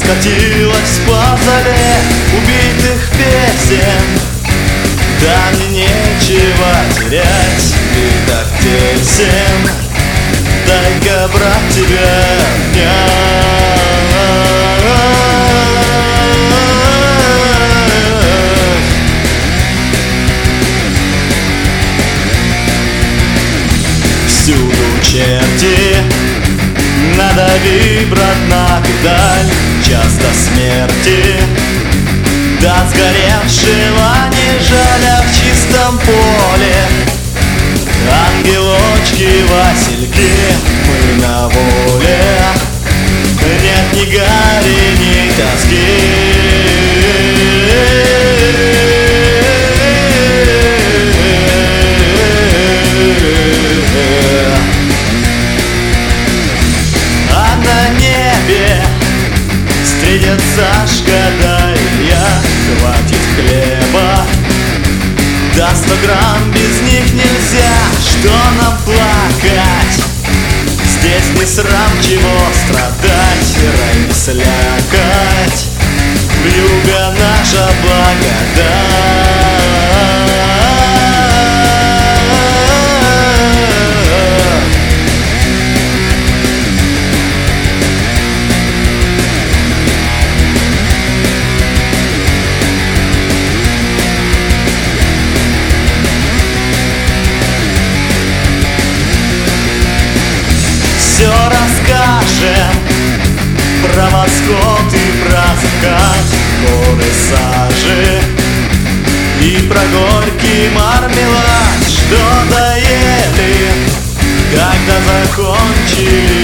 скатилась по зале убитых песен. Да мне нечего терять, ты так тесен. Дай-ка, брат, тебя всюду черти, надави, брат, на педаль. Часто смерти, до сгоревшего не жаль, а в чистом поле ангелочки, васильки, мы на воле. Нет ни гари, ни тоски. А на небе встретят Сашка да Илья. Хватит хлеба, да 100 грамм без них нельзя. Что нам плакать? Здесь не срам, чего страдать. Рай не слякоть, вьюга наша благодать. Все расскажем про восход и про закат, горы сажи и про горький мармелад, что доели, когда закончили